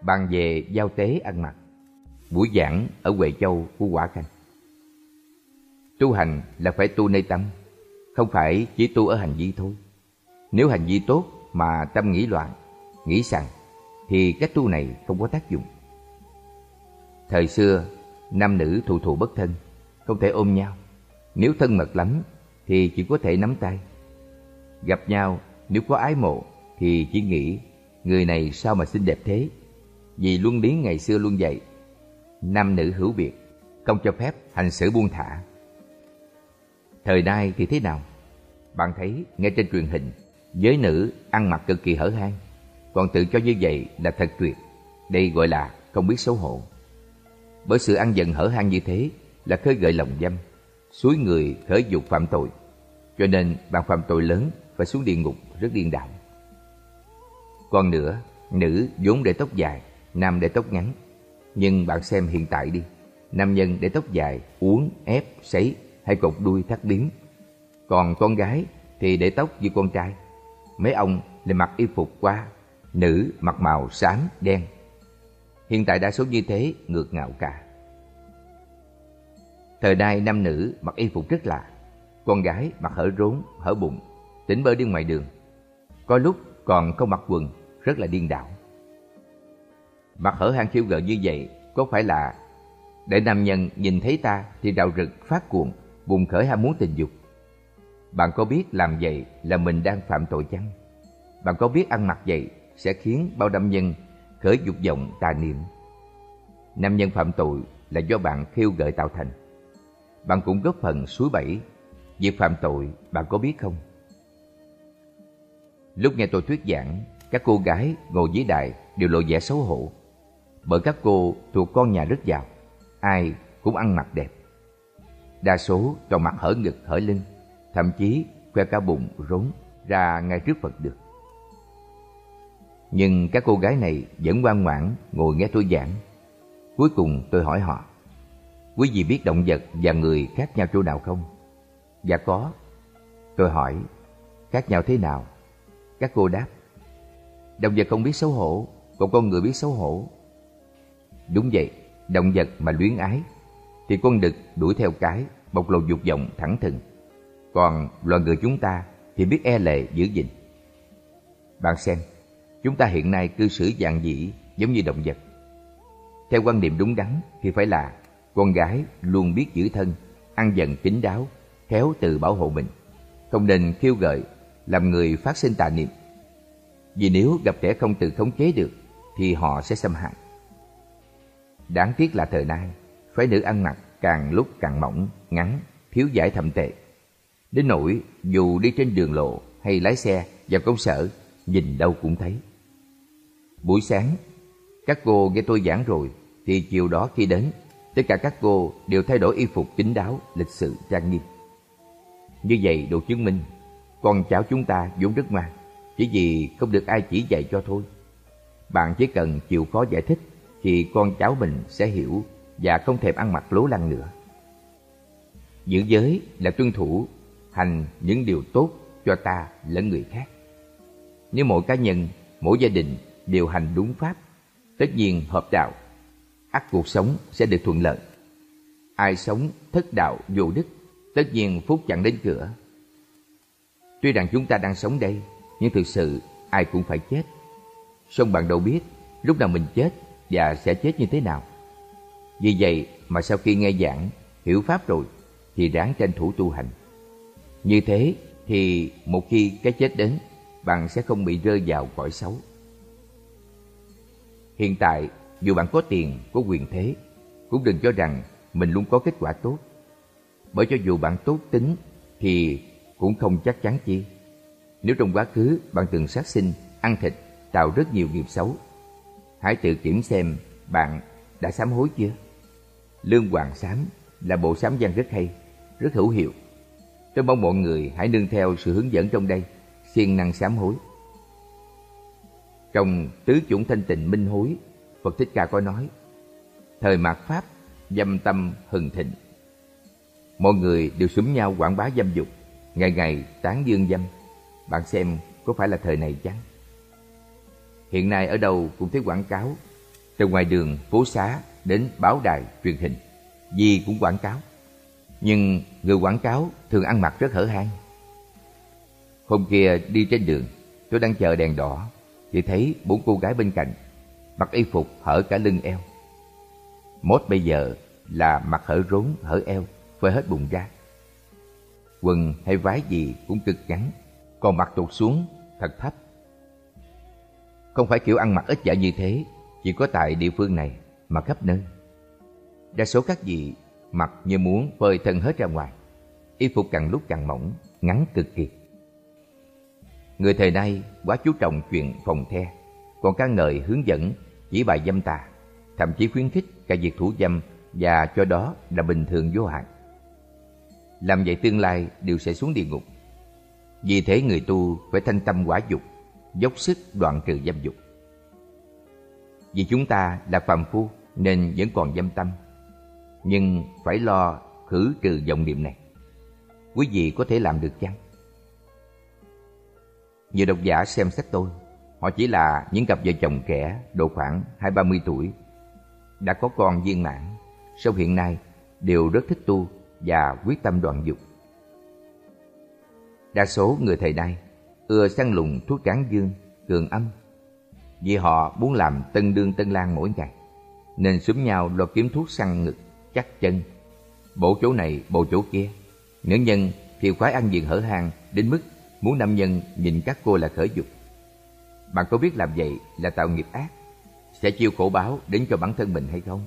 bàn về giao tế ăn mặc. Buổi giảng ở Huệ Châu của Quả Khanh. Tu hành là phải tu nơi tâm, không phải chỉ tu ở hành vi thôi. Nếu hành vi tốt mà tâm nghĩ loạn, nghĩ sằng, thì cách tu này không có tác dụng. Thời xưa, nam nữ thù thù bất thân, không thể ôm nhau. Nếu thân mật lắm thì chỉ có thể nắm tay. Gặp nhau, nếu có ái mộ thì chỉ nghĩ người này sao mà xinh đẹp thế. Vì luân lý ngày xưa luôn dạy, nam nữ hữu biệt, không cho phép hành xử buông thả. Thời nay thì thế nào? Bạn thấy ngay trên truyền hình, giới nữ ăn mặc cực kỳ hở hang, còn tự cho như vậy là thật tuyệt. Đây gọi là không biết xấu hổ. Bởi sự ăn dần hở hang như thế là khơi gợi lòng dâm, xúi người khởi dục phạm tội. Cho nên bạn phạm tội lớn phải xuống địa ngục rất điên đảo. Còn nữa, nữ vốn để tóc dài, nam để tóc ngắn. Nhưng bạn xem hiện tại đi, nam nhân để tóc dài, uốn, ép, sấy hay cột đuôi thắt bím. Còn con gái thì để tóc như con trai. Mấy ông lại mặc y phục qua, nữ mặc màu xám, đen. Hiện tại đa số như thế ngược ngạo cả. Thời nay nam nữ mặc y phục rất lạ. Con gái mặc hở rốn, hở bụng, tỉnh bơ đi ngoài đường. Có lúc còn không mặc quần, rất là điên đảo. Mặc hở hang khiêu gợi như vậy có phải là để nam nhân nhìn thấy ta thì rạo rực phát cuồng, bùng khởi ham muốn tình dục? Bạn có biết làm vậy là mình đang phạm tội chăng? Bạn có biết ăn mặc vậy sẽ khiến bao nam nhân khởi dục vọng tà niệm? Nam nhân phạm tội là do bạn khiêu gợi tạo thành. Bạn cũng góp phần suối bẫy. Việc phạm tội bạn có biết không? Lúc nghe tôi thuyết giảng, các cô gái ngồi dưới đài đều lộ vẻ xấu hổ. Bởi các cô thuộc con nhà rất giàu, ai cũng ăn mặc đẹp. Đa số toàn mặc hở ngực hở lưng, thậm chí khoe cả bụng rốn ra ngay trước Phật được. Nhưng các cô gái này vẫn ngoan ngoãn ngồi nghe tôi giảng. Cuối cùng tôi hỏi họ: quý vị biết động vật và người khác nhau chỗ nào không? Dạ có. Tôi hỏi: khác nhau thế nào? Các cô đáp: động vật không biết xấu hổ, còn con người biết xấu hổ. Đúng vậy, động vật mà luyến ái thì con đực đuổi theo cái, bộc lộ dục vọng thẳng thừng. Còn loài người chúng ta thì biết e lệ giữ gìn. Bạn xem, chúng ta hiện nay cư xử dạn dĩ giống như động vật. Theo quan niệm đúng đắn thì phải là con gái luôn biết giữ thân, ăn dần kín đáo, khéo tự bảo hộ mình, không nên khiêu gợi, làm người phát sinh tà niệm. Vì nếu gặp kẻ không tự khống chế được thì họ sẽ xâm hại. Đáng tiếc là thời nay, phái nữ ăn mặc càng lúc càng mỏng, ngắn, thiếu vải thậm tệ. Đến nỗi dù đi trên đường lộ hay lái xe vào công sở, nhìn đâu cũng thấy. Buổi sáng, các cô nghe tôi giảng rồi, thì chiều đó khi đến, tất cả các cô đều thay đổi y phục kín đáo, lịch sự, trang nghiêm. Như vậy đủ chứng minh, con cháu chúng ta vốn rất ngoan, chỉ vì không được ai chỉ dạy cho thôi. Bạn chỉ cần chịu khó giải thích, thì con cháu mình sẽ hiểu và không thèm ăn mặc lố lăng nữa. Giữ giới là tuân thủ, hành những điều tốt cho ta lẫn người khác. Nếu mỗi cá nhân, mỗi gia đình đều hành đúng pháp, tất nhiên hợp đạo, ắt cuộc sống sẽ được thuận lợi. Ai sống thất đạo vô đức, tất nhiên phúc chẳng đến cửa. Tuy rằng chúng ta đang sống đây, nhưng thực sự ai cũng phải chết. Song bạn đâu biết lúc nào mình chết và sẽ chết như thế nào. Vì vậy mà sau khi nghe giảng, hiểu pháp rồi, thì ráng tranh thủ tu hành. Như thế thì một khi cái chết đến, bạn sẽ không bị rơi vào cõi xấu. Hiện tại, dù bạn có tiền, có quyền thế, cũng đừng cho rằng mình luôn có kết quả tốt. Bởi cho dù bạn tốt tính thì cũng không chắc chắn chi. Nếu trong quá khứ bạn từng sát sinh, ăn thịt, tạo rất nhiều nghiệp xấu, hãy tự kiểm xem bạn đã sám hối chưa. Lương Hoàng Sám là bộ sám văn rất hay, rất hữu hiệu. Tôi mong mọi người hãy nương theo sự hướng dẫn trong đây, siêng năng sám hối. Trong Tứ Chủng Thanh Tịnh Minh Hối, Phật Thích Ca có nói: thời mạt Pháp, dâm tâm hừng thịnh. Mọi người đều xúm nhau quảng bá dâm dục, ngày ngày tán dương dâm. Bạn xem có phải là thời này chăng? Hiện nay ở đâu cũng thấy quảng cáo Từ ngoài đường, phố xá đến báo đài, truyền hình, gì cũng quảng cáo. Nhưng người quảng cáo thường ăn mặc rất hở hang. Hôm kia đi trên đường, tôi đang chờ đèn đỏ thì thấy 4 cô gái bên cạnh mặc y phục hở cả lưng eo. Mốt bây giờ là mặc hở rốn hở eo, phơi hết bụng ra. Quần hay váy gì cũng cực ngắn, còn mặc tụt xuống thật thấp. Không phải kiểu ăn mặc ít dạ như thế chỉ có tại địa phương này, mà khắp nơi. Đa số các vị mặc như muốn phơi thân hết ra ngoài, y phục càng lúc càng mỏng, ngắn cực kỳ. Người thời nay quá chú trọng chuyện phòng the, còn ca ngợi hướng dẫn chỉ bài dâm tà, thậm chí khuyến khích cả việc thủ dâm và cho đó là bình thường vô hạn. Làm vậy tương lai đều sẽ xuống địa ngục. Vì thế người tu phải thanh tâm quả dục, dốc sức đoạn trừ dâm dục. Vì chúng ta là phàm phu nên vẫn còn dâm tâm, nhưng phải lo khử trừ vọng niệm này. Quý vị có thể làm được chăng? Nhiều độc giả xem sách tôi, họ chỉ là những cặp vợ chồng trẻ độ khoảng 20-30 tuổi, đã có con viên mãn, sau hiện nay đều rất thích tu và quyết tâm đoạn dục. Đa số người thời nay ưa săn lùng thuốc tráng dương, cường âm, vì họ muốn làm tân đương tân lang mỗi ngày, nên xúm nhau lo kiếm thuốc săn ngực, chắc chân, bổ chỗ này bổ chỗ kia. Nữ nhân thì khoái ăn diện hở hang đến mức muốn nam nhân nhìn các cô là khởi dục. Bạn có biết làm vậy là tạo nghiệp ác, sẽ chịu khổ báo đến cho bản thân mình hay không?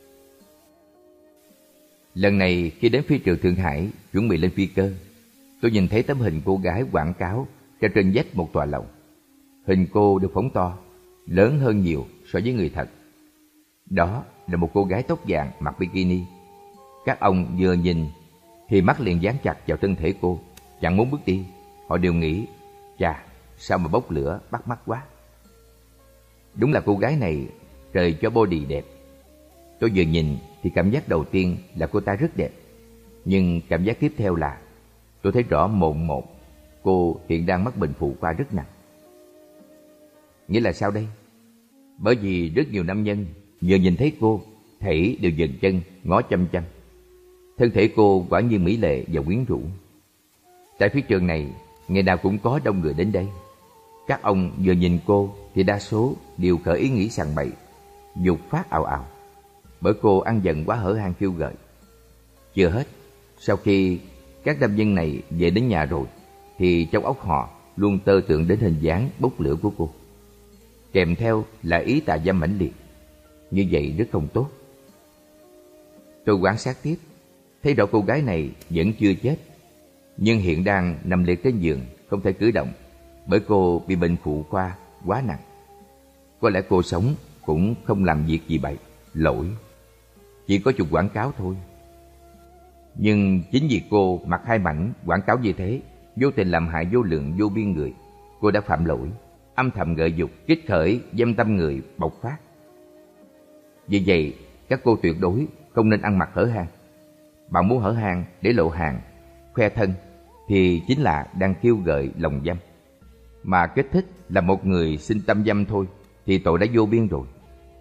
Lần này khi đến phi trường Thượng Hải chuẩn bị lên phi cơ, tôi nhìn thấy tấm hình cô gái quảng cáo treo trên vách một tòa lầu. Hình cô được phóng to, lớn hơn nhiều so với người thật. Đó là một cô gái tóc vàng mặc bikini. Các ông vừa nhìn thì mắt liền dán chặt vào thân thể cô, chẳng muốn bước đi. Họ đều nghĩ, chà, sao mà bốc lửa bắt mắt quá. Đúng là cô gái này trời cho body đẹp. Tôi vừa nhìn thì cảm giác đầu tiên là cô ta rất đẹp. Nhưng cảm giác tiếp theo là tôi thấy rõ mồn một cô hiện đang mắc bệnh phụ khoa rất nặng. Nghĩa là sao đây? Bởi vì rất nhiều nam nhân vừa nhìn thấy cô thảy đều dừng chân ngó chăm chăm. Thân thể cô quả nhiên mỹ lệ và quyến rũ. Tại phi trường này ngày nào cũng có đông người đến đây. Các ông vừa nhìn cô thì đa số đều khởi ý nghĩ sằng bậy, dục phát ào ào, bởi cô ăn dần quá hở hang khiêu gợi. Chưa hết, sau khi các nam nhân này về đến nhà rồi thì trong óc họ luôn tơ tưởng đến hình dáng bốc lửa của cô, kèm theo là ý tà dâm mãnh liệt. Như vậy rất không tốt. Tôi quan sát tiếp, thấy rõ cô gái này vẫn chưa chết, nhưng hiện đang nằm liệt trên giường, không thể cử động, bởi cô bị bệnh phụ khoa quá nặng. Có lẽ cô sống cũng không làm việc gì bậy, lỗi, chỉ có chụp quảng cáo thôi. Nhưng chính vì cô mặc hai mảnh quảng cáo như thế, vô tình làm hại vô lượng vô biên người, cô đã phạm lỗi, âm thầm gợi dục, kích khởi dâm tâm người bộc phát. Vì vậy, các cô tuyệt đối không nên ăn mặc hở hang. Bạn muốn hở hang để lộ hàng, khoe thân thì chính là đang kêu gợi lòng dâm. Mà kích thích là một người sinh tâm dâm thôi thì tội đã vô biên rồi.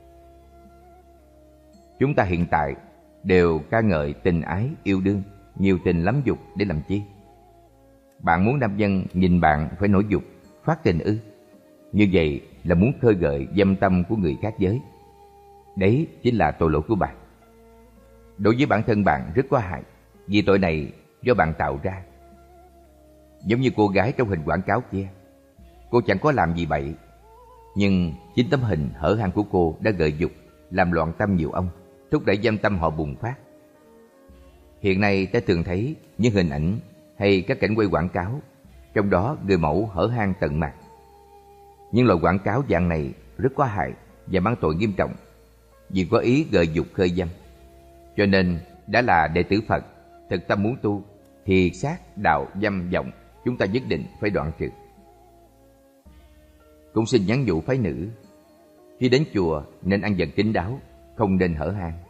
Chúng ta hiện tại đều ca ngợi tình ái yêu đương, nhiều tình lắm dục để làm chi? Bạn muốn nam nhân nhìn bạn phải nổi dục, phát tình ư? Như vậy là muốn khơi gợi dâm tâm của người khác giới. Đấy chính là tội lỗi của bạn. Đối với bản thân bạn rất có hại, vì tội này do bạn tạo ra. Giống như cô gái trong hình quảng cáo kia, cô chẳng có làm gì bậy, nhưng chính tấm hình hở hang của cô đã gợi dục, làm loạn tâm nhiều ông, thúc đẩy dâm tâm họ bùng phát. Hiện nay ta thường thấy những hình ảnh hay các cảnh quay quảng cáo, trong đó người mẫu hở hang tận mặt. Nhưng loại quảng cáo dạng này rất có hại và mang tội nghiêm trọng, vì có ý gợi dục khơi dâm. Cho nên đã là đệ tử Phật, thực tâm muốn tu thì sát đạo dâm vọng chúng ta nhất định phải đoạn trừ. Cũng xin nhắn nhủ phái nữ, khi đến chùa nên ăn vận kín đáo, không nên hở hang.